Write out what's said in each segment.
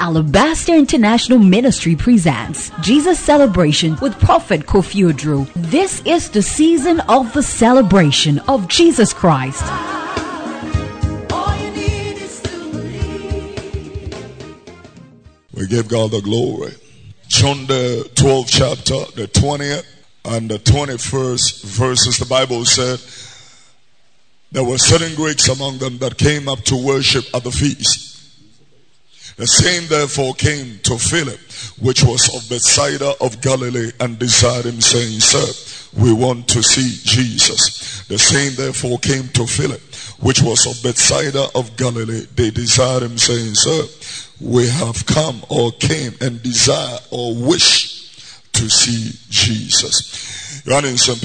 Alabaster International Ministry presents Jesus Celebration with Prophet Kofi Oduro. This is the season of the celebration of Jesus Christ. We give God the glory. John the 12th chapter, the 20th and the 21st verses, the Bible said, there were certain Greeks among them that came up to worship at the feast. The same therefore came to Philip, which was of Bethsaida of Galilee, and desired him, saying, Sir, we want to see Jesus. The same therefore came to Philip, which was of Bethsaida of Galilee. They desired him, saying, Sir, we have come or came and desire or wish to see Jesus. Na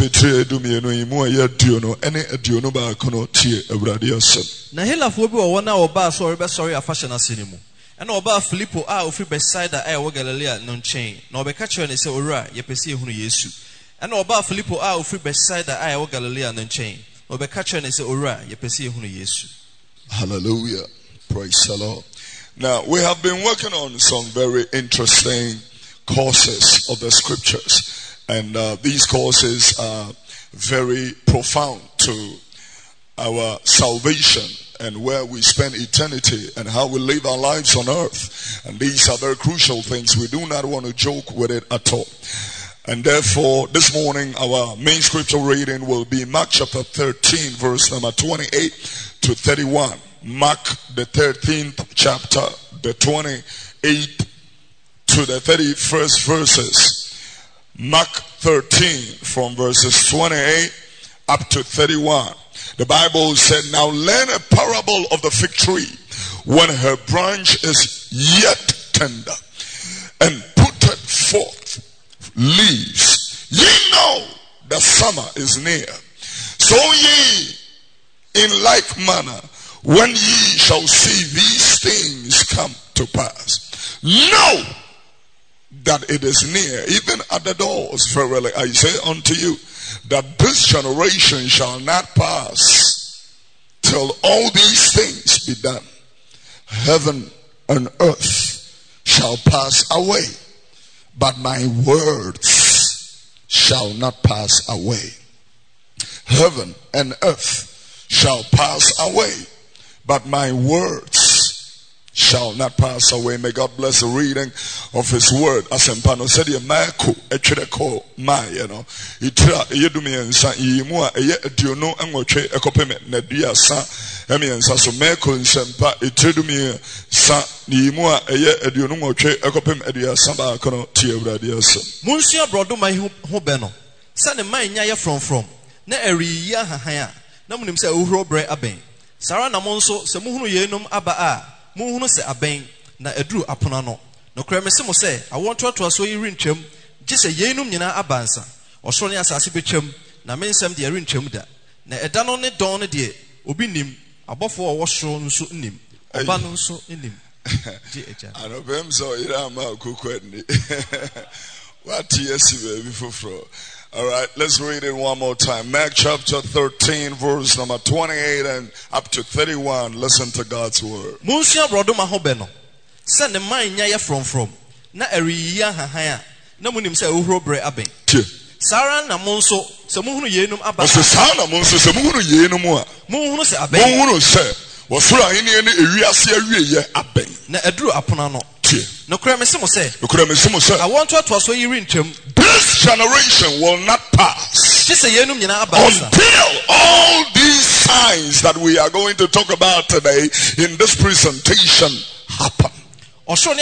helafo bi wo na oba so be sorry afashion asini mu. Na oba Filippo a ofri Bethsaida a wo Galilea no nchen. Na obeka kire ne se owura yepese ehunu Yesu. Na oba Filippo a ofri Bethsaida a wo Galilea no nchen. Na obeka kire ne se owura yepese ehunu Yesu. Hallelujah. Praise the Lord. Now, we have been working on some very interesting courses of the scriptures. And these courses are very profound to our salvation and where we spend eternity and how we live our lives on earth. And these are very crucial things. We do not want to joke with it at all. And therefore, this morning, our main scripture reading will be Mark chapter 13, verse number 28 to 31. Mark the 13th chapter, the 28th to the 31st verses. Mark 13 from verses 28 up to 31. The Bible said, Now learn a parable of the fig tree when her branch is yet tender and putteth forth leaves. Ye know the summer is near. So ye in like manner, when ye shall see these things come to pass, know that it is near, even at the doors. Verily I say unto you, that this generation shall not pass till all these things be done. Heaven and earth shall pass away, but my words shall not pass away. Heaven and earth shall pass away, but my words shall not pass away. May God bless the reading of His word. Asempano said, "Mako etwedeko ma ye no itira eyedumi ensa yimu a eye aduonu enwotwe ekopeme na duasa emiensa so mako nsempa etredumi sa yimu a eye aduonu nwotwe ekopeme aduasa ba kono tie awurade asem." Munsua brodo ma ho be no se ne man nya ye from na eriyi ahahan a na munim se ohuro bre aben sara na mo nso se muhunu yenum aba a muhunu se aben na eduru apona no no kra me se mo se awonto to aso yi rentwam gye se yenum nyina abansa osoro ne asase betwam na me nsem de rentwam da na eda no ne don ne de obi nim abofo owo so nso nim oba no nso nim gye eja anobem so ira ma kokwadni what yesi baby foforo. All right, let's read it one more time. Mark chapter 13, verse number 28 and up to 31. Listen to God's word. Munsia brodo ma ho be no. Se ne man nya ye from. Na eriyi ahahan a na munim se ohuro bre aben. Sara na mo nso se muhunu yenum aba. Se sara na mo nso se muhunu yenum a. Muhunu se aben. Muhunu se wosoro ahene ne ewiase awieye aben. Na eduru apona no. No kra me se mo se. No kra me se mo se. I want to aso yi rentwam. This generation will not pass until all these signs that we are going to talk about today in this presentation happen. Let's read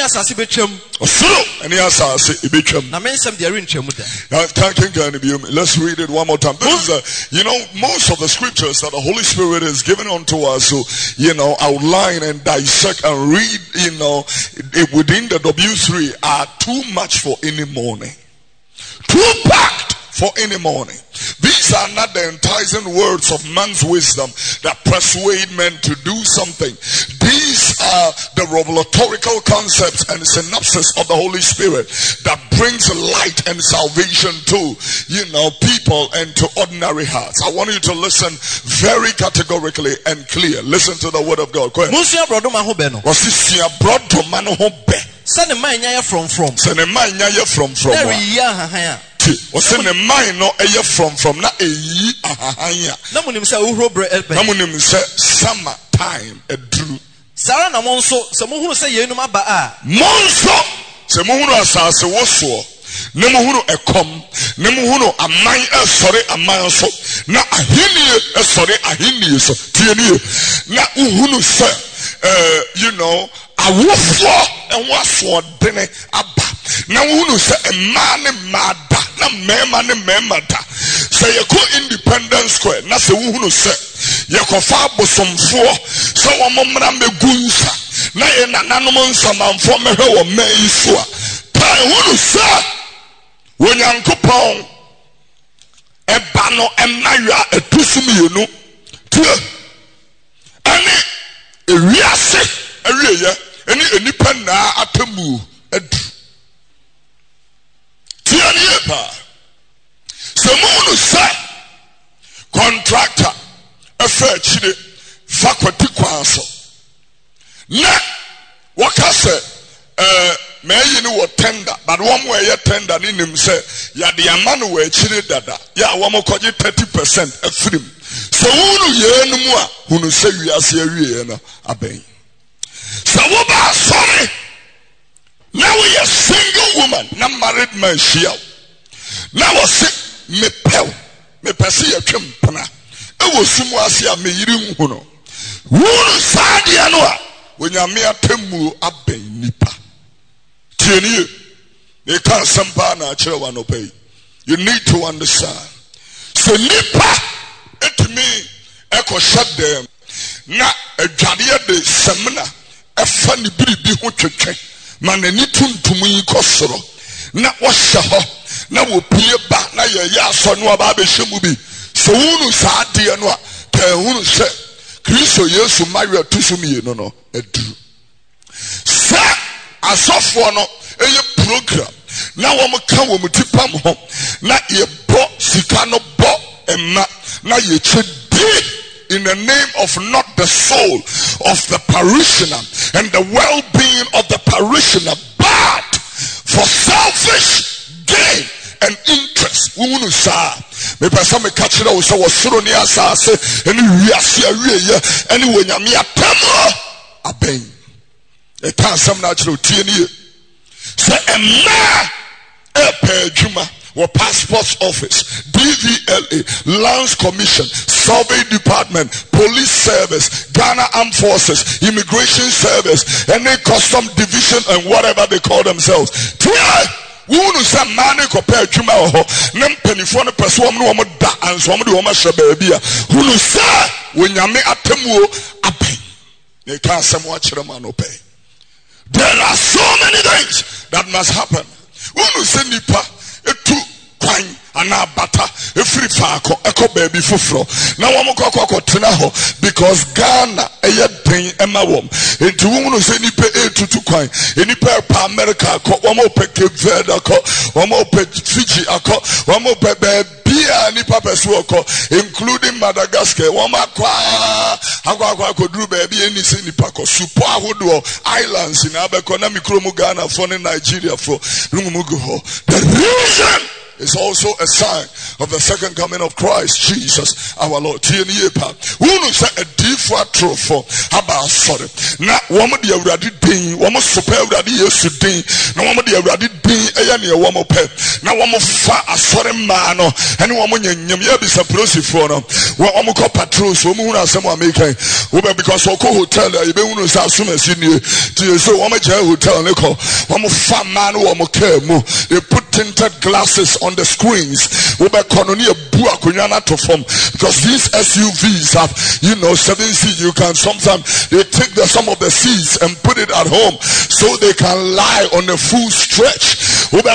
it one more time. This is most of the scriptures that the Holy Spirit is giving unto us to, outline and dissect and read, within the W3 are too much for any morning. Too packed for any morning. These are not the enticing words of man's wisdom that persuade men to do something. These are the the revelatorical concepts and synopsis of the Holy Spirit that brings light and salvation to, people and to ordinary hearts. I want you to listen very categorically and clear. Listen to the word of God. Go ahead. Send a man from. Send a man from. What's in the mind no from na eyi ahahanya. Namunim say uhro bre elbe. Namunim say summer time edru. Sara na monso se mohunu say yenum aba a. Monso se mohunu asase woso. Ne mohunu ekom, ne mohunu aman esore aman so. Na ahini esore ahini so. Tie ni. Na uhunu say awofo enwaso dene aba. Na uhunu say emane mada. Na mema da say you go Independence Square na say wuhunu say you ko fa bosomfo so wo momra megunsa na ye nananom nsamanfo mehwe wo mai so a pa wuhunu say wonyankopon eba no emaya etusumienu tie ani ewiase awieye eni enipa na atamu adu Semunu sa contractor efe chide fakwati kwanso na wakase meyi ni wo tender but one way ye tender ni nim se ya de amano we chide dada ya wo mokoje 30% afrim so wunu ye nmu a hunu se wiase awie no aben so wo ba sorry. Now we are single woman, not married man shia. Now I say me pel, me pesi a chimpana. I was sumuasia me yirim huno. Wunu sadi anoa when you mere temu abe nipa. Tieni, they can't sampana chewa no pay. You need to understand. So nipa it me echo shut them. Na a jadia de semina a funny bibi huche. Manani tuntum yi kosoro na wahye ho na wopie ba na ye aso no aba be hyemu bi so wunu saade no a ta hunu se Kristo Yesu Maria tusumi no aduru sa asofo no eye program na wo ka wo mutipam ho na ye bo sika no bo emma na ye chedi in the name of not the soul of the parishioner and the well-being of the parishioner, but for selfish gain and interest. We want to say, me person me catch it. We say we suro ni asase. Any wiase awie any when you me atemo aben. E kan sam na chiro tie ni. Say emma e pe juma. Or passport office, DVLA, Lands Commission, Survey Department, Police Service, Ghana Armed Forces, Immigration Service, any custom division and whatever they call themselves. Who say money compare to my nem penny for the person no da and some of the woman shababia. Who say when you make a temu ape? They can't some watch them and pay. There are so many things that must happen. Who say nipa? Etu kwan ana bata efiri faako eko baby fufuro na wo mokoko tena ho because Ghana eye den ema wom enti wo no se nipa etutu kwan enipa pa America ko wo mo pe Cape Verde ko wo mo pe Fiji ako wo mo pe bia nipa pesu ko including Madagascar wo ma akwa duru baby eni se nipa ko supo ahodo islands in abeko na mikromu Ghana for Nigeria for rumugu ho. The reason is also a sign of the second coming of Christ Jesus our Lord. Who say a different truth for about sorry. Now woman the already ding, woman super already yesu ding, now woman the already ding, a woman pet. Now woman fa a sorry man, and woman yam is a process for them. What woman call patrols, woman someone making because Oko Hotel, you be one of our summers in you to so woman jail hotel, Nico, woman fa man, woman care more. They put tinted glasses on the screens to form because these SUVs have 7 seats. You can sometimes they take some of the seats and put it at home so they can lie on a full stretch. And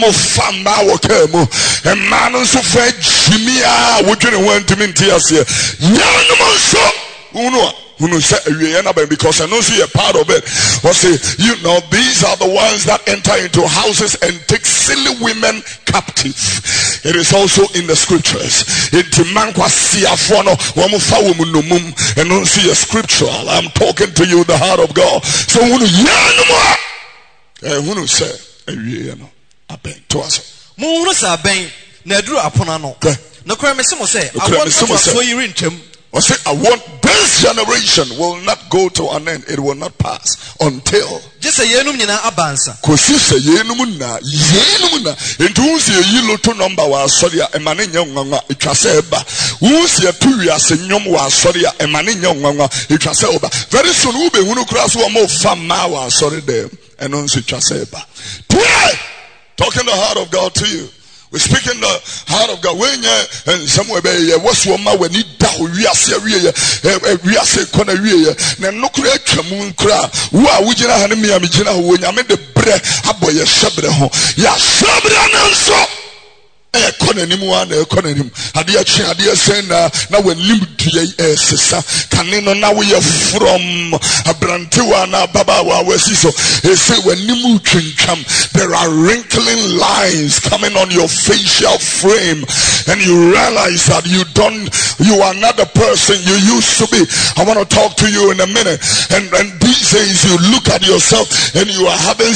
man so Jimmy would you want to mean because I know see a part of it. Or say, these are the ones that enter into houses and take silly women captive. It is also in the scriptures. And don't see a scriptural. I'm talking to you, the heart of God. So when you say, I want this generation will not go to an end. It will not pass until just a number was sorry a man in young it was who's your 2 years in young was sorry a man in young it was over. Very soon we'll be who cross one more fam was sorry there and on such a talking the heart of God to you. We're speaking the heart of God. When and somewhere what's one man when he down we are say corner na no kura twamu kura wo a wugina hanimi amigina ho nyame de bre aboye shebre ho ya shebre na nso economy one economy ade sen na when lim die sesa kane no na we from abrantewa na baba wa wasi so say when nimu twintwam there are wrinkling lines coming on your facial frame and you realize that you are not the person you used to be. I want to talk to you in a minute, and these days you look at yourself and you are having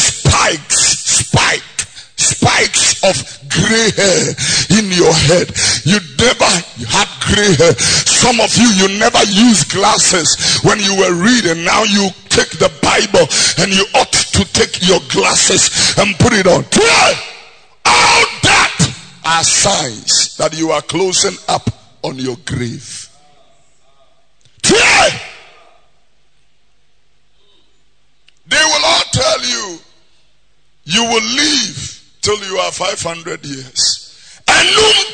spikes of gray hair in your head. You never had gray hair. Some of you never used glasses when you were reading. Now you take the Bible and you ought to take your glasses and put it on. All that are signs that you are closing up on your grave. They will all tell you you will live till you are 500 years. And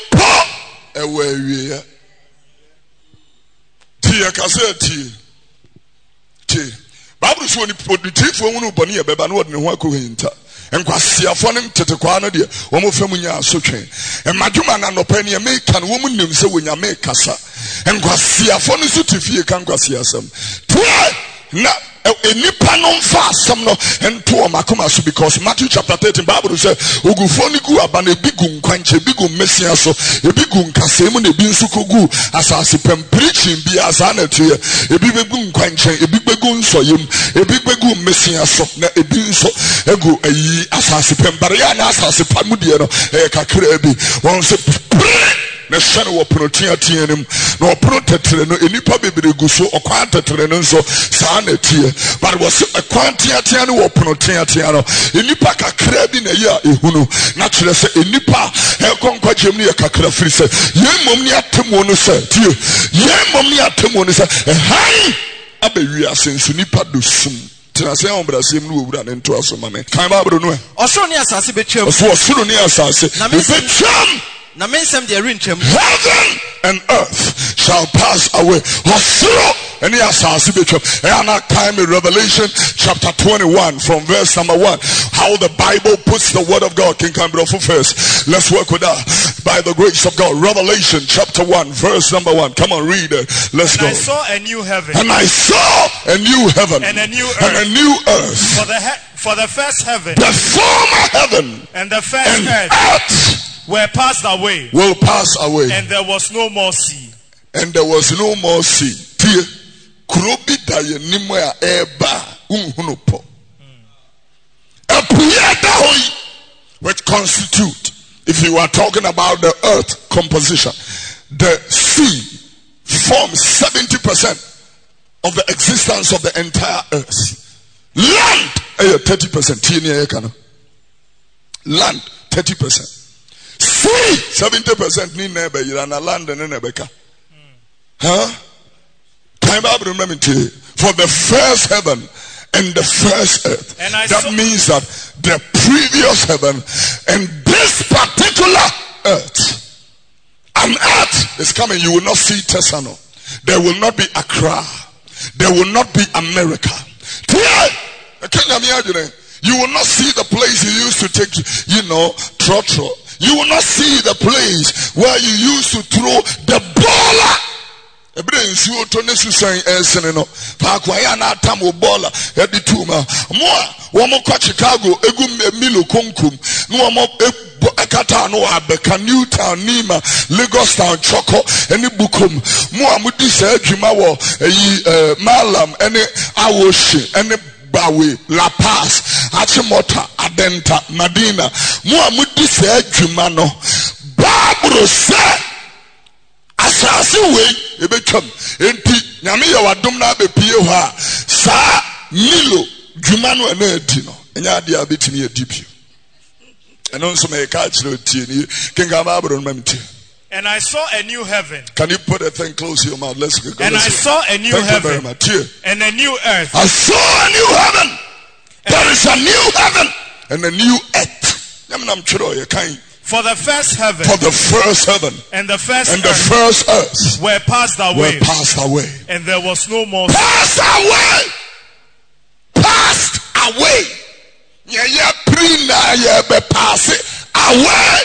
Bible so ni positive wonu boni e beba na wode ne ho akohinta enkwasiafo ne tetekwa no de wo mo fam nya asotwen emadwuma na nopa ne me kan wo mu nim se wonya me kasa enkwasiafo no so tifie kan kwasiasam na enipa no mfa asam no ento makoma so because Matthew chapter 13 Bible say ogufo ni gu aba na ebigu nkwanche ebigu mesia so ebigu nkasemu na ebi nso kogu asase pam preaching bi asa na tuye ebi begu nkwanche ebi begu nsoyem ebi begu mesia so na ebi nso egu ayi asase pam bare ya na asase pam de no kakra bi won se na shane wo protein atianim na opro tetre no enipa bebere gu so okwan tetre no nso saa na tie but was okwan tiatia no wo protein atia no enipa kakra bi na ya ehunu na kire se enipa ekonkwa jem ne kakra firi se yemom ne atemo no se tie yemom ne atemo no se han abewi asensu nipa dosum tina se on brasem no wura ne nto asoma me kan babro no osoro ne asase betwam osoro ne asase betwam na mensem de rentwam heaven and earth shall pass away. And he has time in Revelation chapter 21 from verse number 1. How the Bible puts the word of God. King Cambro first. Let's work with that. By the grace of God. Revelation chapter 1 verse number 1. Come on, read it. Let's go. I saw a new heaven. And I saw a new heaven. And a new earth. And a new earth. For the first heaven. The former heaven. And the first earth. Were passed away. Will pass away. And there was no more sea. And there was no more sea. Kurobi daye nimwa eba unhunupo. Which constitute, if you are talking about the earth composition, the sea forms 70% of the existence of the entire earth. Land 30%. Land 30%. Sea 70% ni nebe irana land ne nebeka. Huh? For the first heaven and the first earth. That means that the previous heaven and this particular earth. An earth is coming. You will not see Tesano. There will not be Accra. There will not be America. You will not see the place you used to take, trotro. You will not see the place where you used to throw the baller. Ebre nsuo to ne susan ensene no. Paako aya na atam obola edi tuma. Mo wo kwa Chicago egu Milo konkum. No mo ekata no abeka Newtown Nima Lagos Town Choko eni bukum. Mo amudi se adwuma wo Malam eni Awoshi eni Bawe, La Paz, Achimota, Adenta, Madina. Mo amudi se adwuma no. Babro se asase we ebetwam enti nyame ye wadom na bepie ho a sa Milo dwuma no na adi no enya ade a betimi adipio eno nso me ka kire otie ni kenga babro no mamtie. And I saw a new heaven. Can you put a thing close to your mouth? Let's go. And I saw a new heaven and a new earth. I saw a new heaven. There is a new heaven and a new earth. For the first heaven and the first earth were passed away. And there was no more. Passed away. Yeah, prina yeah be pass away.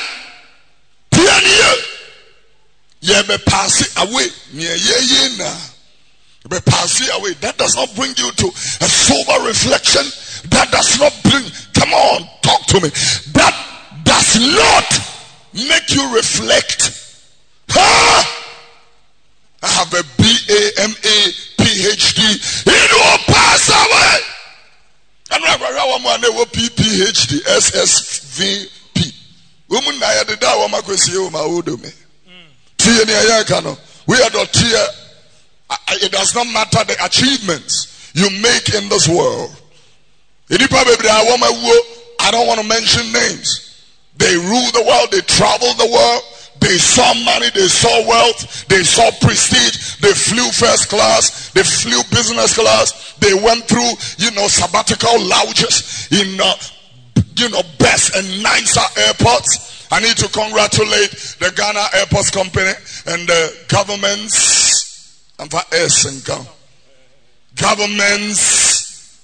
Yeah, be pass away. Yeah, na. Be pass away. That does not bring you to a sober reflection. That does not bring. Come on, talk to me. That does not make you reflect. Huh? I have a BA, MA, PhD. It will pass away. And I will PhD, SSVP. Woman, I had the dawa makwesi ma udume. Tia ni ayaka no. We are not here. It does not matter the achievements you make in this world. I don't want to mention names. They rule the world, they travel the world, they saw money, they saw wealth, they saw prestige, they flew first class, they flew business class, they went through, sabbatical lounges in, best and nicer airports. I need to congratulate the Ghana Airports Company and the governments, and for S and governments,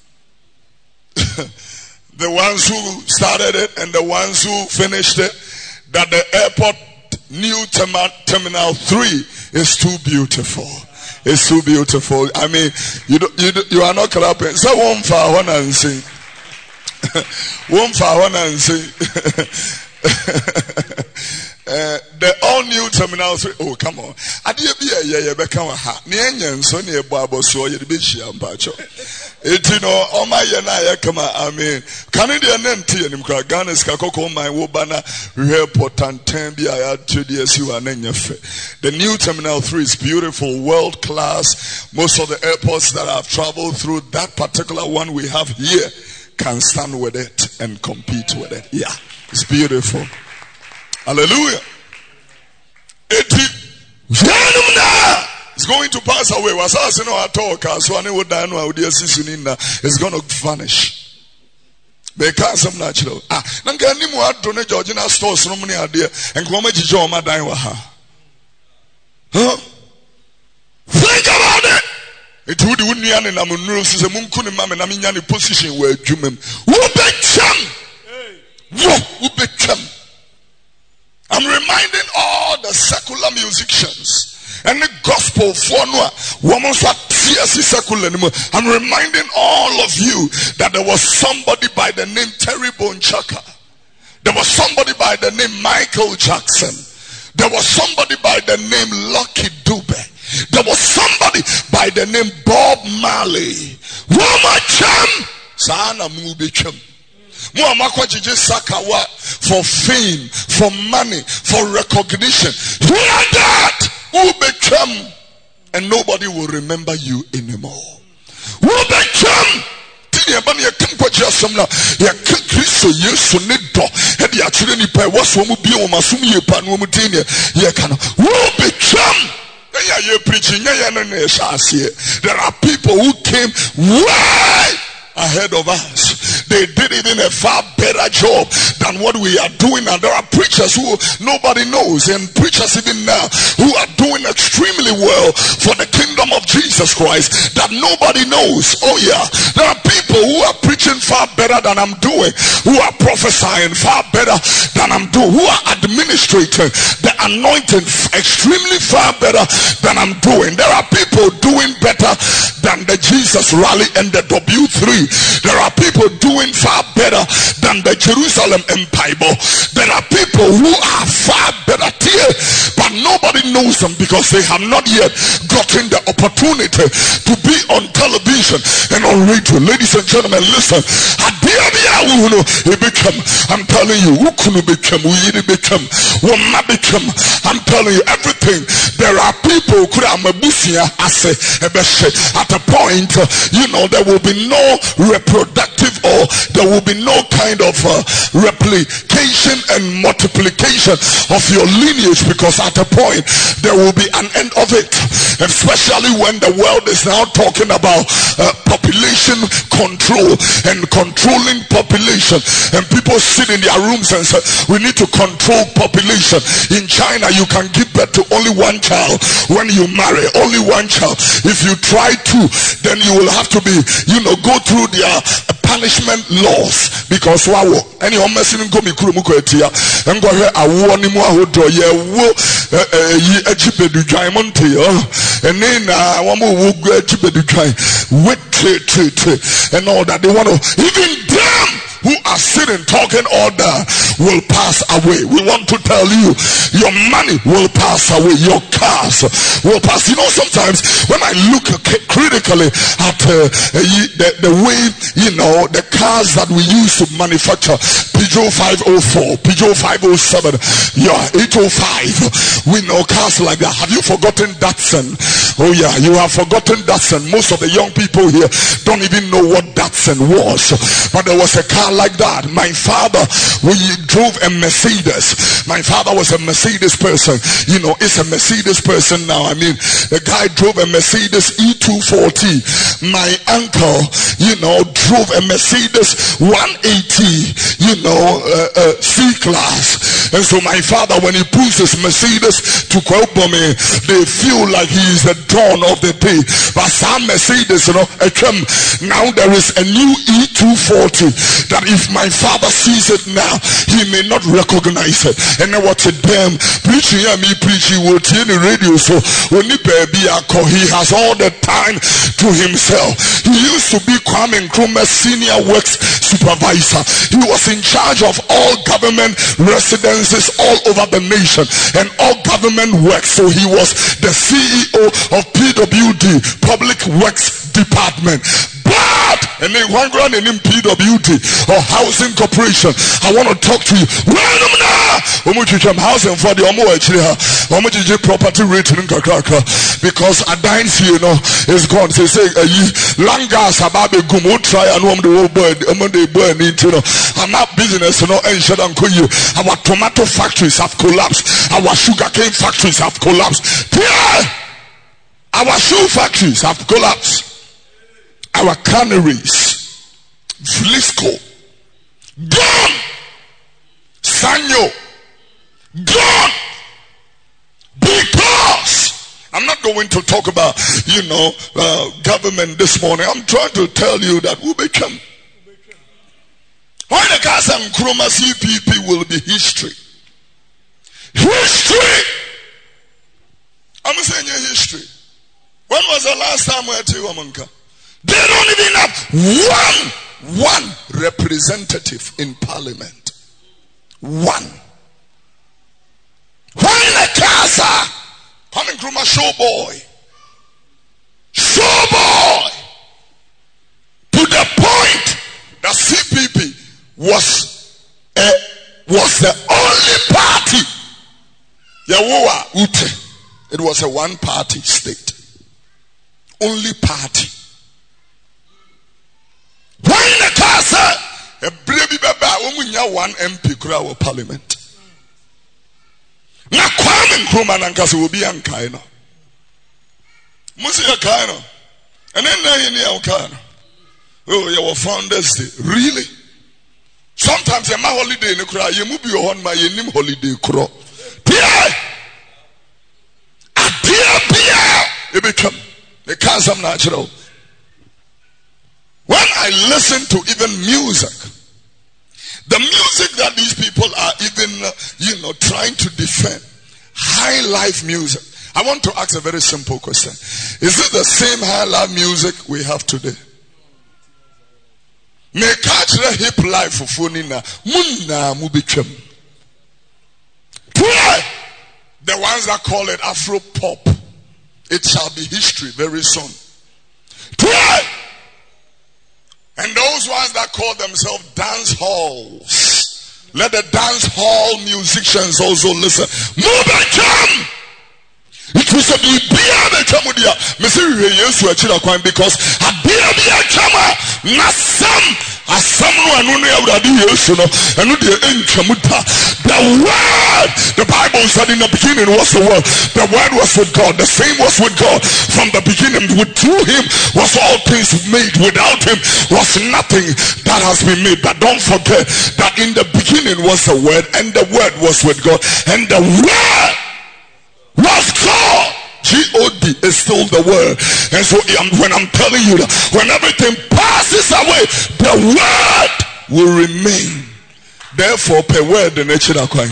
the ones who started it and the ones who finished it, that the airport new terminal 3 is too beautiful. It's too beautiful. I mean, you are not clapping. So one for one and sing. One for one and sing. The all new terminal 3. Oh, come on. Adiye bi ye beka wa ha. Ne enyen so ne ebo aboso ye de be hia mpacho. Eti no o ma ye na ye kama amen. Kan de na ntie nim kra Ghana ska kokko man wo bana important time bi aya to the asiwa na nyefe. The new terminal 3 is beautiful, world class. Most of the airports that I've traveled through, that particular one we have here can stand with it and compete with it. Yeah. It's beautiful. Hallelujah. It's going to pass away. It's going to vanish. Because I'm natural. Think about it. It would be position where I'm reminding all the secular musicians and the gospel for I'm reminding all of you that there was somebody by the name Terry Bonchaka. There was somebody by the name Michael Jackson. There was somebody by the name Lucky Dube. There was somebody by the name Bob Marley. For fame, for money, for recognition. Hear that! Who become, and nobody will remember you anymore. Who become? Who become? There are people who came way ahead of us. They did even a far better job than what we are doing. And there are preachers who nobody knows, and preachers even now who are doing extremely well for the kingdom of Jesus Christ that nobody knows. Oh yeah, there are people people who are preaching far better than I'm doing, who are prophesying far better than I'm doing, who are administrating the anointing extremely far better than I'm doing. There are people doing better than the Jesus rally and the W3. There are people doing far better than the Jerusalem Empire. There are people who are far better here, but nobody knows them because they have not yet gotten the opportunity to be on television and on radio. Ladies and gentlemen, listen. I'm telling you, I'm telling you everything. There are people at a point, there will be no reproductive, or there will be no kind of replication and multiplication of your lineage, because at a point there will be an end of it. Especially when the world is now talking about population control and controlling population, and people sit in their rooms and say we need to control population. In China, you can give birth to only one child when you marry, only one child. If you try to, then you will have to be, go through their punishment laws, because any messing go me kurumuko etia and go here awo ni mu ahodo ye wo ejibedu dwan monte and then wamu wo ejibedu dwan wait and all that. They want to, even them who are sitting talking all that will pass away. We want to tell you, your money will pass away, your cars will pass. Sometimes when I look critically at the way, the cars that we use to manufacture, Peugeot 504, Peugeot 507, 805, we know cars like that. Have you forgotten Datsun? Oh yeah, you have forgotten Datsun. Most of the young people here don't even know what Datsun was, but there was a car like that. My father, we drove a Mercedes. My father was a Mercedes person. It's a Mercedes person now. I mean, the guy drove a Mercedes E240. My uncle, drove a Mercedes 180, C-Class. And so my father, when he pulls his Mercedes to Kwelbome, they feel like he is the dawn of the day. But some Mercedes, now there is a new E240 that if my father sees it now, he may not recognize it. And then what's it them preaching? Me preaching will turn the radio. So when he has all the time to himself. He used to be Kwame Nkrumah's senior works supervisor. He was in charge of all government residences all over the nation and all government works. So he was the CEO of PWD, Public Works Department. But and then one grand in PWD or Housing Corporation, I want to talk to you. Housing for the property rating because a dance is gone. They say Langas Ababe Gumo try and I'm not business and shut down. Our tomato factories have collapsed, our sugarcane factories have collapsed. Our shoe factories have collapsed. Our canneries, Flisco, gone. Sanyo, gone. Because I'm not going to talk about, government this morning. I'm trying to tell you that we become. Why the Gaza and Nkrumah CPP will be history. History. I'm saying history. When was the last time we had Amanka? They don't even have one representative in parliament. One. Why in the Gaza? Coming from a showboy. Showboy. To the point that CPP was the only party. It was a one-party state. Only party. Why in the Gaza? A baby one MP crowd parliament. Now Kwame Nkrumah Nankasa will be Ankaino. Musi Akaino. And then Akaino. Oh, your Founders Day. Really? Sometimes my holiday in the crowd, you move your own my name holiday crow. Pierre! It become the Kazam natural. When I I listen to even music. The music that these people are even, trying to defend. High life music. I want to ask a very simple question. Is it the same high life music we have today? Me catch the hip life for funina. Munna mubichem. The ones that call it Afro pop. It shall be history very soon. And those ones that call themselves dance halls. Let the dance hall musicians also listen. Mubichem! It was a big Chamudia. Because a beer chama, Nasam, as someone who knew that and the word, the Bible said in the beginning was the word. The word was with God. The same was with God from the beginning. Through him was all things made. Without him was nothing that has been made. But don't forget that in the beginning was the word, and the word was with God, and the word was God. God is still the word. And so when I'm telling you that when everything passes away, the word will remain. Therefore, per word the nature of coin.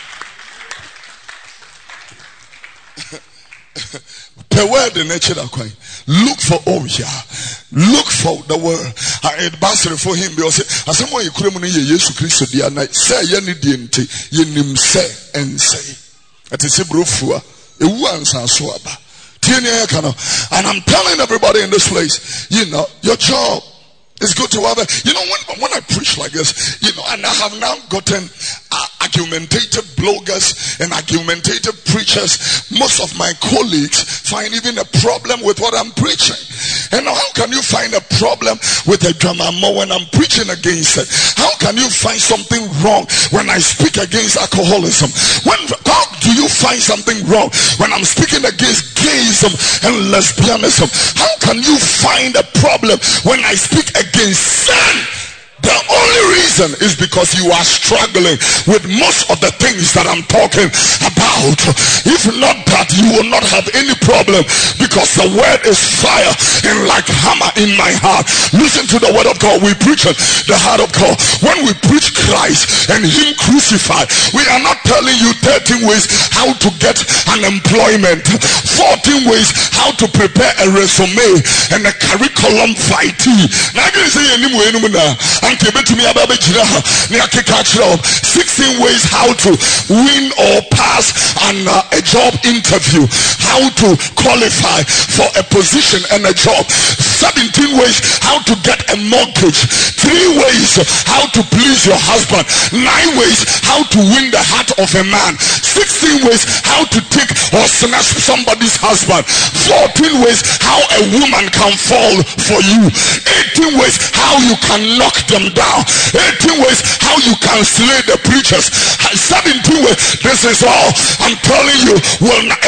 Per word the nature of coin. Look for look for the word. I basket for him because as someone you couldn't Jesus Christ the night say ye nim say and say. It is a brufua. And I'm telling everybody in this place, your job is good to have it. When I preach like this, and I have now gotten argumentative bloggers and argumentative preachers. Most of my colleagues find even a problem with what I'm preaching. And how can you find a problem with a drama more when I'm preaching against it? How can you find something wrong when I speak against alcoholism? How do you find something wrong when I'm speaking against gayism and lesbianism? How can you find a problem when I speak against sin? The only reason is because you are struggling with most of the things that I'm talking about. If not that, you will not have any problem, because the word is fire and like hammer in my heart. Listen to the word of God. We preach the heart of God. When we preach Christ and him crucified, we are not telling you 13 ways how to get an employment, 14 ways how to prepare a resume and a curriculum vitae. Now I can say 16 ways how to win or pass a job interview, how to qualify for a position and a job, 17 ways how to get a mortgage, 3 ways how to please your husband, 9 ways how to win the heart of a man, 16 ways how to take or snatch somebody's husband, 14 ways how a woman can fall for you, 18 ways how you can knock them down, 18 ways how you can slay the preachers, 17 ways. This is all I'm telling you. Will not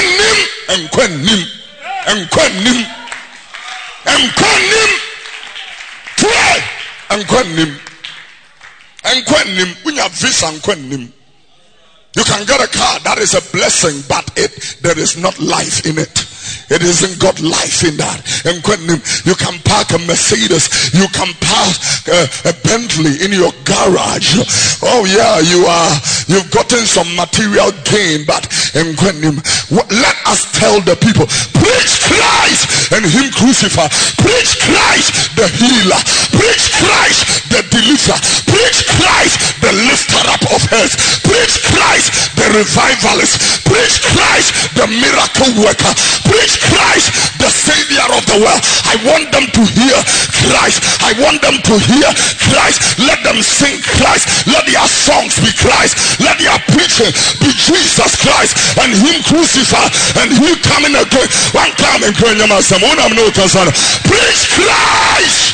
you can get a car, that is a blessing, but there is not life in it. It isn't got life in that. And you can park a Mercedes, you can park a Bentley in your garage. Oh yeah, you've gotten some material gain, but let us tell the people, preach Christ and him crucified. Preach Christ the healer. Preach Christ the deliverer. Preach Christ the lifter up of heads. Preach Christ the revivalist. Preach Christ the miracle worker. Preach Christ the savior of the world. I want them to hear Christ. I want them to hear Christ. Let them sing Christ. Let their songs be Christ. Let their preaching be Jesus Christ and him crucified and him coming again. One time in preach Christ,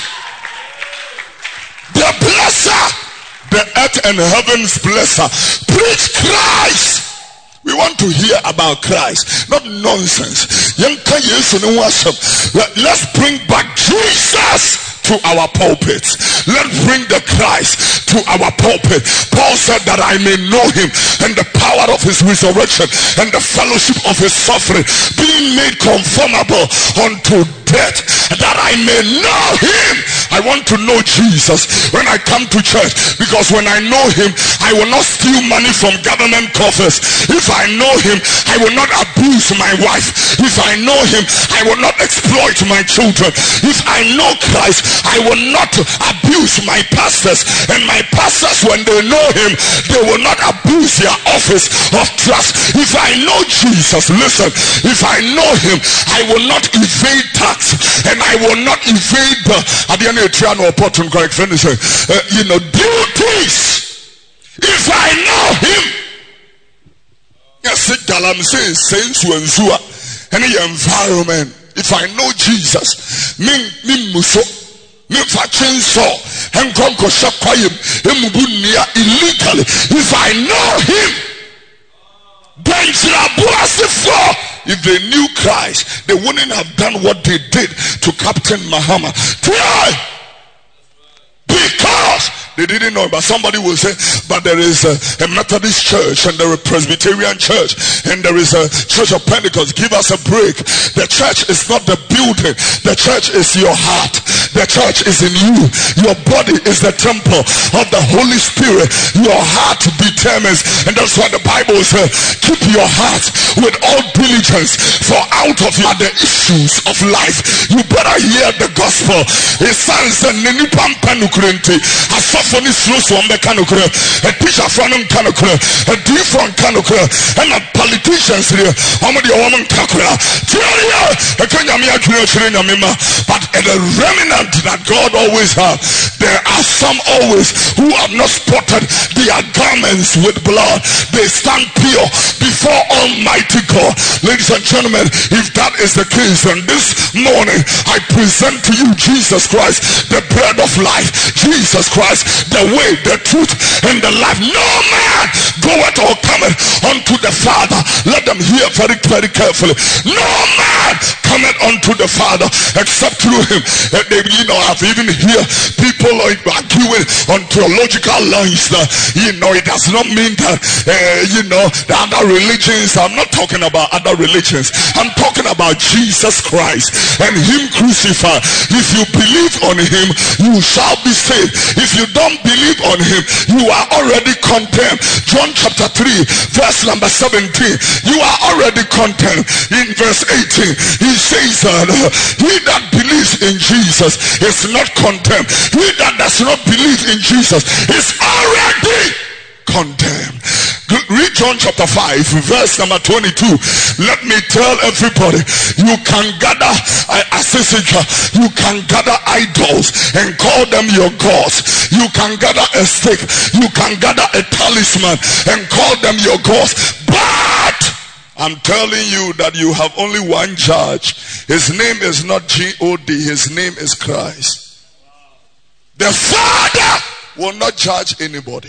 the blesser, the earth and heaven's blesser. Preach Christ. We want to hear about Christ, not nonsense. Let's bring back Jesus to our pulpits. Let's bring the Christ to our pulpit. Paul said that I may know him and the power of his resurrection and the fellowship of his suffering, being made conformable unto death, that I may know him I want to know Jesus when I come to church, because when I know him, I will not steal money from government coffers. If I know him, I will not abuse my wife. If I know him, I will not exploit my children. If I know Christ, I will not abuse my pastors. And my pastors, when they know him, they will not abuse their office of trust. If I know Jesus, listen, if I know him, I will not evade tax, and I will not evade the duties. If I know him, yes, any environment. If I know Jesus, illegally, if I know him, then if they knew Christ, they wouldn't have done what they did to Captain Muhammad. Because they didn't know. But somebody will say, but there is a Methodist church, and there is a Presbyterian church, and there is a Church of Pentecost. Give us a break. The church is not the building. The church is your heart. The church is in you. Your body is the temple of the Holy Spirit. Your heart determines, and that's why the Bible says, keep your heart with all diligence, for out of you are the issues of life. You better hear the gospel. It says that a teacher from Kanokura, a deep from Kanokura, and a politicians here. How many woman Kakura? But the remnant that God always has, there are some always who have not spotted their garments with blood. They stand pure before Almighty God. Ladies and gentlemen, if that is the case, then this morning I present to you Jesus Christ, the bread of life. Jesus Christ, the way, the truth, and the life. No man goeth or cometh unto the Father. Let them hear very, very carefully. No man cometh unto the Father except through him. I've even hear people arguing on theological lines that, it does not mean that, the other religions. I'm not talking about other religions. I'm talking about Jesus Christ and him crucified. If you believe on him, you shall be saved. If you don't believe on him, you are already condemned. John chapter 3 verse number 17, you are already condemned. In verse 18 he says that he that believes in Jesus is not condemned. He that does not believe in Jesus is already condemned. Read John chapter 5 verse number 22. Let me tell everybody, you can gather you can gather idols and call them your gods. You can gather a stick, you can gather a talisman and call them your gods. But I'm telling you that you have only one judge. His name is not God, his name is Christ. The Father will not judge anybody.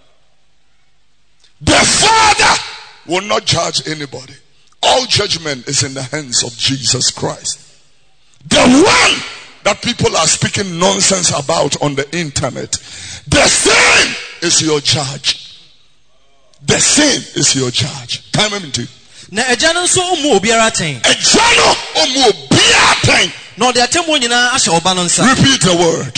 The Father will not judge anybody. All judgment is in the hands of Jesus Christ. The one that people are speaking nonsense about on the internet, the same is your judge. The same is your judge. Time into. Repeat the word.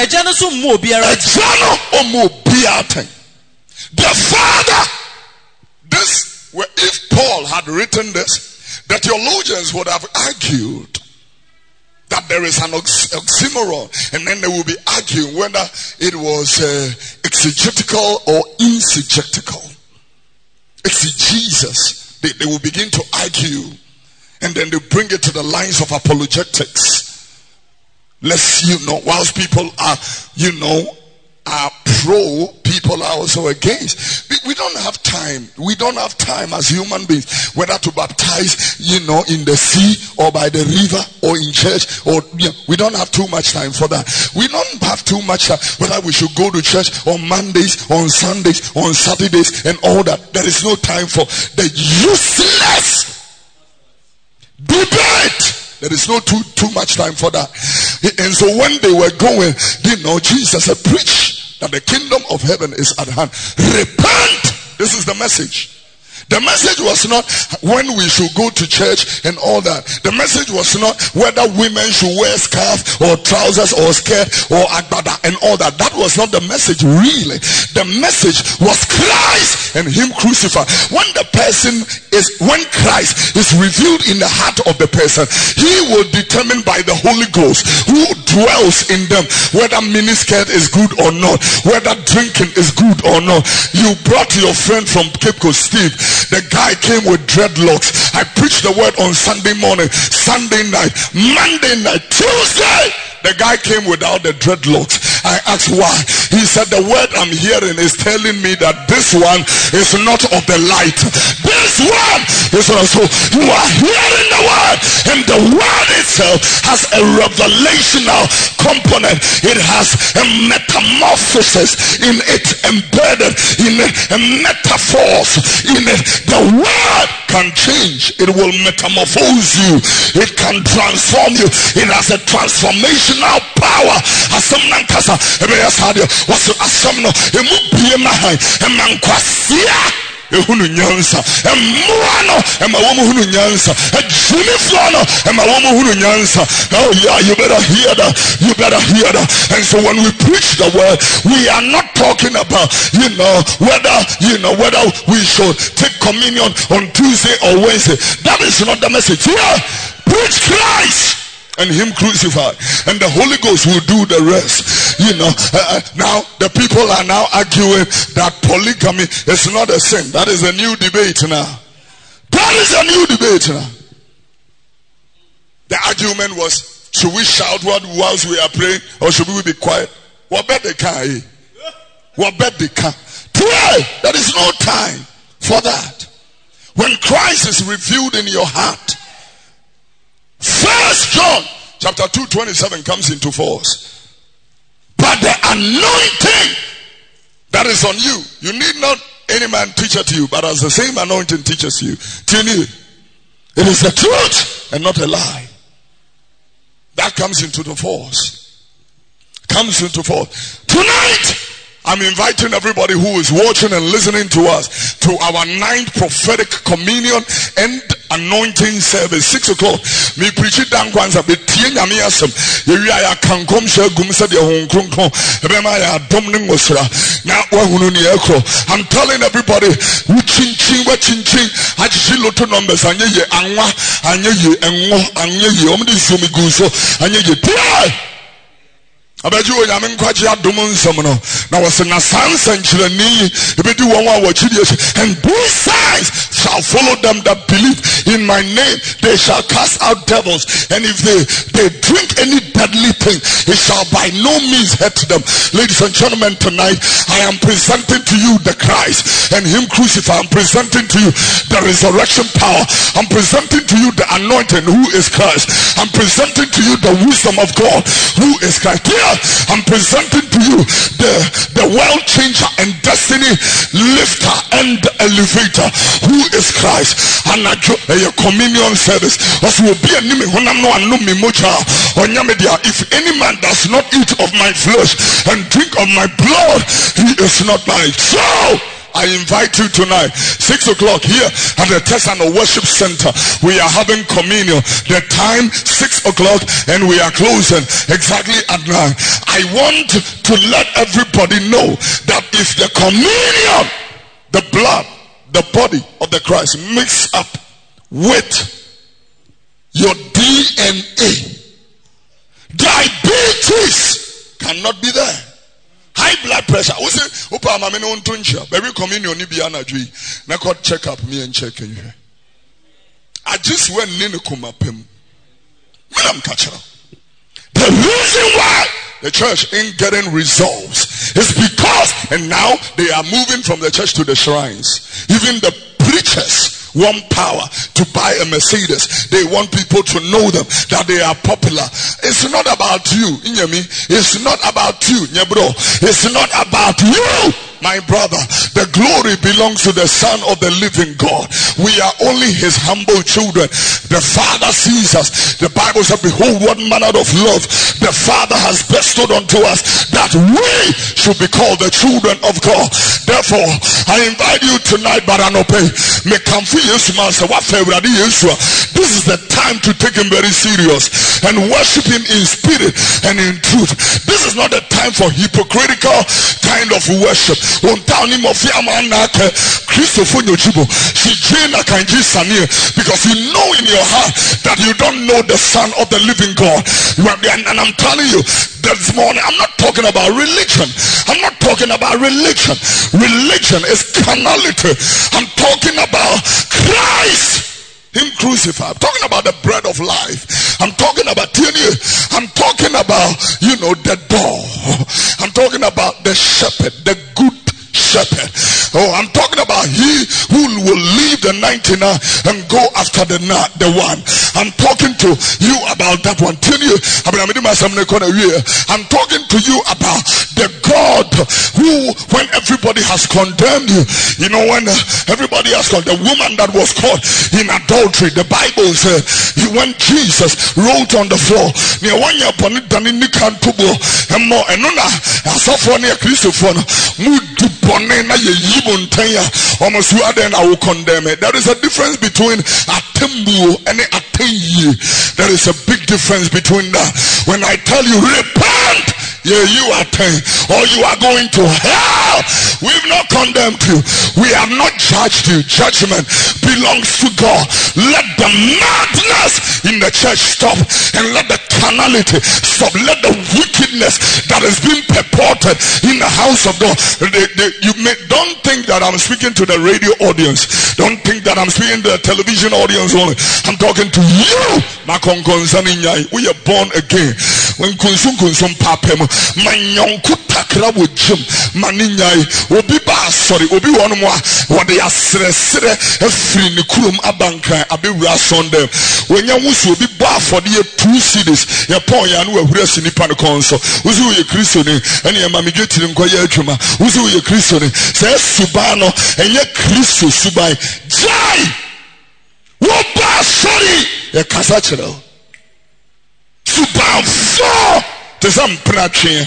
The Father. This, if Paul had written this, the theologians would have argued that there is an oxymoron, and then they will be arguing whether it was exegetical or exegetical. Exegesis. They will begin to argue, and then they bring it to the lines of apologetics. Whilst people are, are pro, people are also against. We don't have time. We don't have time as human beings, whether to baptize, in the sea or by the river or in church, or we don't have too much time for that. We don't have too much time whether we should go to church on Mondays, on Sundays, on Saturdays, and all that. There is no time for the useless debate. There is no too much time for that. And so when they were going, Jesus said, preach that the kingdom of heaven is at hand. Repent. This is the message. The message was not when we should go to church and all that. The message was not whether women should wear scarf or trousers or skirt or agbada and all that. That was not the message really. The message was Christ and him crucified. When Christ is revealed in the heart of the person, he will determine by the Holy Ghost who dwells in them whether miniskirt is good or not, whether drinking is good or not. You brought your friend from Cape Coast, Steve. The guy came with dreadlocks. I preached the word on Sunday morning, Sunday night, Monday night, Tuesday. The guy came without the dreadlocks. I asked why. He said, the word I'm hearing is telling me that this one is not of the light. This one is also, you are hearing the word, and the word itself has a revelational component. It has a metamorphosis in it, embedded in it, a metaphors in it. The word can change. It will metamorphose you. It can transform you. It has a transformational power. Ehunu nyansa emuano emawomu hunu nyansa ejuniflano emawomu hunu nyansa. Oh yeah, you better hear that. You better hear that. And so when we preach the word, we are not talking about whether we should take communion on Tuesday or Wednesday. That is not the message. Yeah, preach Christ and him crucified, and the Holy Ghost will do the rest. Now the people are now arguing that polygamy is not a sin. That is a new debate now. That is a new debate now. The argument was, should we shout whilst we are praying, or should we be quiet? What bet they can? What bet they can? Pray. There is no time for that. When Christ is revealed in your heart, 1 John chapter 2:27 comes into force. But the anointing that is on you, you need not any man teach it to you, but as the same anointing teaches you, it is the truth and not a lie. That comes into the force. Comes into force. Tonight, I'm inviting everybody who is watching and listening to us to our 9th prophetic communion and anointing service, 6 o'clock. Me preach it down kwanza be tie nyame asem. Yewi aya kankom hye gum se de honkronkron. Ebema ya dom ne ngosra. Na wahunu ne ekro. I'm telling everybody, we chinchin ajishi loto numbers anye ye anwa, anye ye enwo, anye ye omde zumi guso, anye ye tie. Abeju onyame nkwaje adom nsem no na wose na sansa nchirani ebedi won wa wachidi and these signs shall follow them that believe in my name. They shall cast out devils, and if they drink any deadly thing, it shall by no means hurt them. Ladies and gentlemen, tonight I am presenting to you the Christ and him crucified. I'm presenting to you the resurrection power. I'm presenting to you the anointing who is Christ. I'm presenting to you the wisdom of God who is Christ. I'm presenting to you the world changer and destiny lifter and elevator who is Christ. And a communion service. If any man does not eat of my flesh and drink of my blood, he is not mine. So I invite you tonight, 6 o'clock here at the Texano Worship Center. We are having communion. The time 6 o'clock, and we are closing exactly at 9. I want to let everybody know that if the communion, the blood, the body of the Christ mix up with your DNA, diabetes cannot be there. High blood pressure. We say, "Opa, mama, no one tuncha." Every communion ni be anadwi. Na go check up me and check you. I just went in the kumapem. Madam Kachara. The reason why the church ain't getting results is because, and now they are moving from the church to the shrines. Even the preachers want power to buy a Mercedes. They want people to know them, that they are popular. It's not about you, Inyami. It's not about you, Nyebro. It's not about you. my brother, the glory belongs to the Son of the living God. We are only his humble children. The Father sees us. The Bible says, behold, what manner of love the Father has bestowed unto us, that we should be called the children of God. Therefore, I invite you tonight, Baranope, this is the time to take him very serious and worship him in spirit and in truth. This is not the time for hypocritical kind of worship. Because you know in your heart that you don't know the Son of the living God. And I'm telling you this morning, I'm not talking about religion. I'm not talking about religion. Religion is carnality. I'm talking about Christ, him crucified. I'm talking about the bread of life. I'm talking about I'm talking about, the door. I'm talking about the shepherd, the good shepherd. Oh, I'm talking about he who will leave the 99 and go after the one. I'm talking to you about that one. I'm talking to you about the God who, when everybody has condemned you, when everybody has called the woman that was caught in adultery, the Bible said when Jesus wrote on the floor, I will condemn it. There is a difference between atembu and ateyi. There is a big difference between that. When I tell you repent, you attain, or you are going to hell. We've not condemned you. We have not judged you. Judgment belongs to God. Let the madness in the church stop, and let the carnality stop. Let the wickedness that has been purported in the house of God. Don't think that I'm speaking to the radio audience. Don't think that I'm speaking to the television audience only. I'm talking to you. We are born again. When kunsum papem manyonku takra wo jim maninyai obi ba sorry obi wonu mo wo de asresre afiri ne kurom abankan abewura sondem wonya wusu obi ba afode 2 cities ye pon ya no ahura sinipa ne konso wusu ye kristo ni ene ye mamedwetire nkoye adwuma wusu ye kristo ni se suba no enye kristo subai jai wo ba sorry ye kasa kire suba fo te sam prache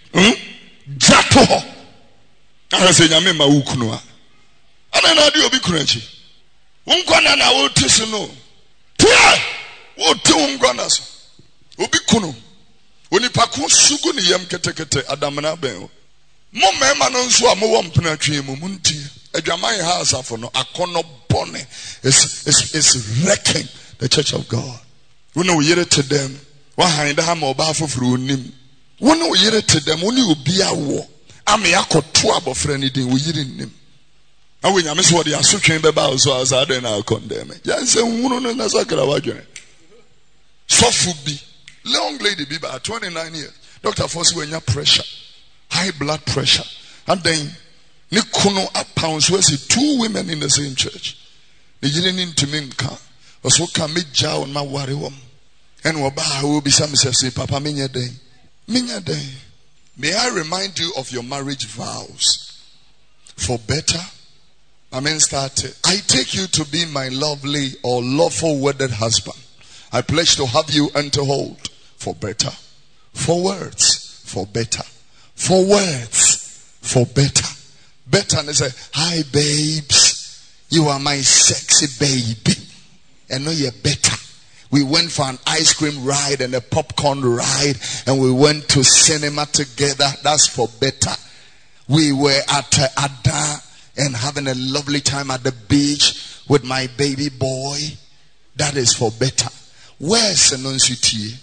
jato I say nyame ma wukunu a ana na de obi kunachi unkwana na wo tisi no tia wo te unkwana so obi kunu onipa ko sugu ne yam ketekete adamna ben mo mema no nso a mo wo mpratwe mu muntie adwaman ha asafo no akono bone is wrecking the church of God. We know yere to them wa handa ha ma oba foforo onim. We know yere to them oni obi awo ame akoto abofra ni den wo yere nnim. Awe nyame so de asotwen beba so asa den na condemn. Yanse hunu no na sakra wadwene. Sofu bi long lady be about 29 years. Dr. Fosi when you pressure, high blood pressure, and then Nikuno a pounds was 2 women in the same church. The didn't into Minka was what can make jaw on my worry woman. And Waba will be some say, Papa Minya day. Minya day. May I remind you of your marriage vows? For better. Started. I take you to be my lovely or lawful wedded husband. I pledge to have you and to hold. For better. For words. For better. For words. For better. Better and they say, hi babes. You are my sexy baby. And know you're better. We went for an ice cream ride and a popcorn ride. And we went to cinema together. That's for better. We were at Ada and having a lovely time at the beach with my baby boy. That is for better. Where's the non-sutie?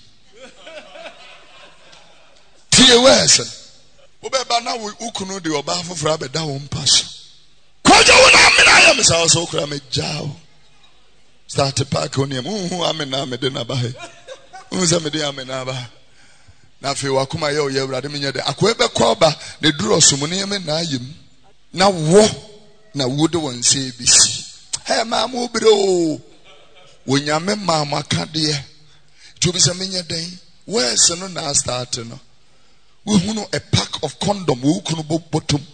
Tie where's Ubeba na ukuno de oba fofra be da wo mpaso. Kwajo wona amena ya mesa so kura me jao. Start pack onim amena me de na ba he. Unza me de amena ba. Na fe wakuma ye oye urade menye de akoebe koba ne duro so mu ne me na ayim. Na wo na wo de won se bisi. Hey ma mo bire o. Wonyame ma maka de. To be se menye den. Where's no na start no. We know a pack of condom we kuno bottom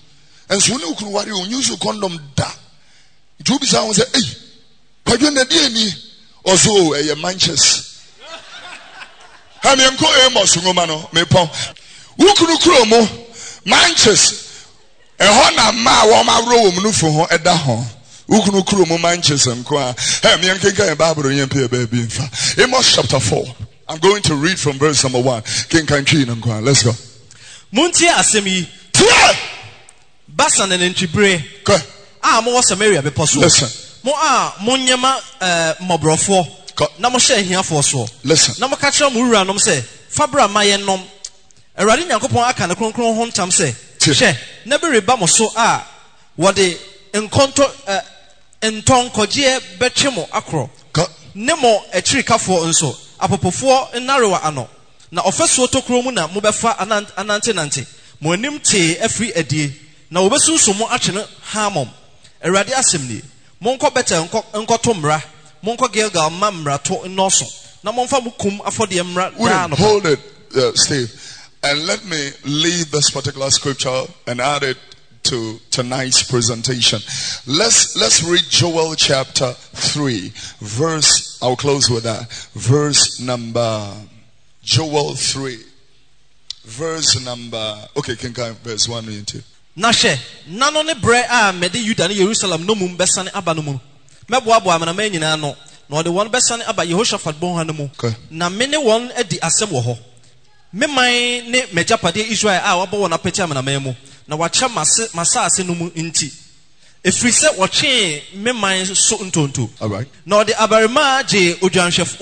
And so no can worry on use condom da. It will be sound say, hey, Pagana Dini, or so a manches. Hamianko Amos, Romano, Mepon. Ukunu manches. A hona ma wama room, no for at the home. Ukunu Krumo manches and qua. Hamianka and Barbara Yampi baby. Amos chapter 4. I'm going to read from verse number 1. King Kankin and Kwa. Let's go. Muntia Asemi. Basan and Enchibre. Mo Samaria be possible. Listen. Monyama Mobrofo. Namo share here for so. Listen. Namo catch Mura nom say. Fabra Mayenom. A radin Yakopon Akan a Kron Hontam say. She never rebamo so what the encounter enton koje bechemo akro. Nemo a tree kafo unso. Apopofo nnarewa ano na ofeso tokro mu na mobefa anante mo anim te afri adie na obesunso mo akyene hamom erade asem ni monko beta nkoto mra monko Gilgal mamra to noso na monfa mukum afode mra da no. Hold it, Steve, and let me leave this particular scripture and add it to tonight's presentation. Let's read Joel chapter 3 verse, I'll close with that, verse number, Joel 3 verse number, okay, can come verse 1 and 2. Nashe nano ne bre a mede Yuda ne Jerusalem no mum besane aba no mu meboabo amana ma nyina no na ode won besane aba Yehoshaphat bon ha no mu na me ne won adi asem wo ho me man ne majapade Israel a wabo won apeti amana ma mu na wacha masase no mu nti efiri se woche me man so ntonto. All right. Na ode abarima je odwanhwef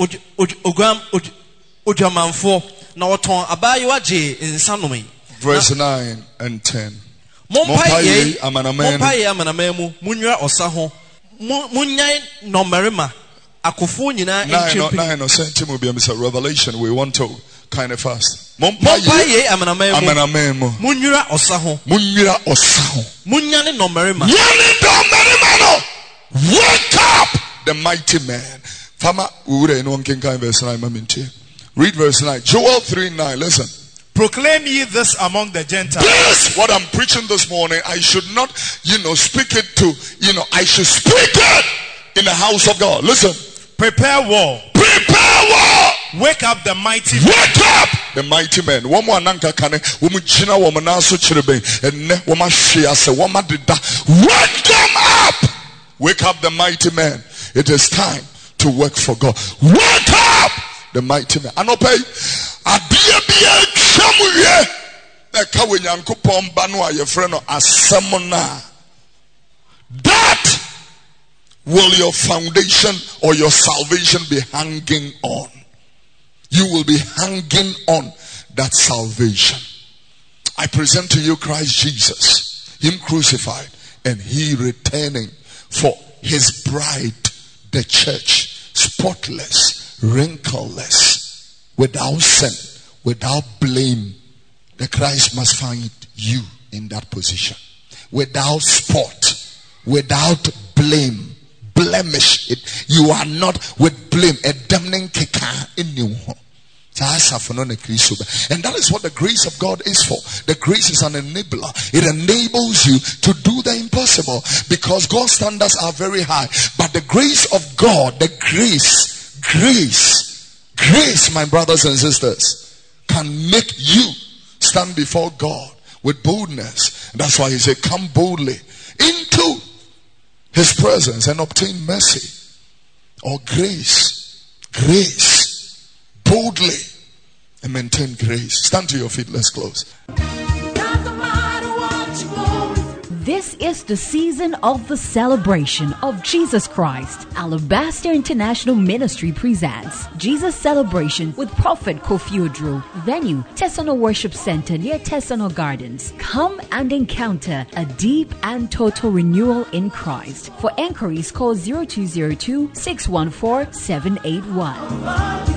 odwamanfo na woton abayewa je nsanome. Verse 9 and 10. Mompaye amanama mu munwira osa ho munyai no marima akofo nyina enchempi. 9 or sentimo be Mr. Revelation we want to kind of fast. Mompaye amanama mu munwira osa ho munyane no marima no. Wake up the mighty man. Fama ure no king kind verse 9 maminti. Read verse 9. Joel 3:9. Listen. Proclaim ye this among the Gentiles. This, what I'm preaching this morning, I should not, speak it to, I should speak it in the house of God. Listen. Prepare war. Prepare war. Wake up the mighty man. Wake up the mighty man. One more nanka kane. Womuchina womanaso chirebe. Enne womashia se womadida. Wake them up. Wake up the mighty man. It is time to work for God. Wake up the mighty man. Anope. Adia bia chamuye. Eka wenyankopon banu aye friend asemona. That will your foundation or your salvation be hanging on. You will be hanging on that salvation. I present to you Christ Jesus, him crucified and he returning for his bride, the church, spotless, wrinkleless, without sin, without blame. The Christ must find you in that position. Without spot, without blame, blemish. You are not with blame. A damning keka in you. And that is what the grace of God is for. The grace is an enabler. It enables you to do the impossible because God's standards are very high. But the grace of God, the grace, my brothers and sisters, can make you stand before God with boldness. And that's why he said, come boldly into his presence and obtain mercy or grace, boldly, and maintain grace. Stand to your feet. Let's close. This is the season of the celebration of Jesus Christ. Alabaster International Ministry presents Jesus Celebration with Prophet Kofi Odro. Venue, Tesano Worship Center near Tesano Gardens. Come and encounter a deep and total renewal in Christ. For enquiries, call 0202 614 781.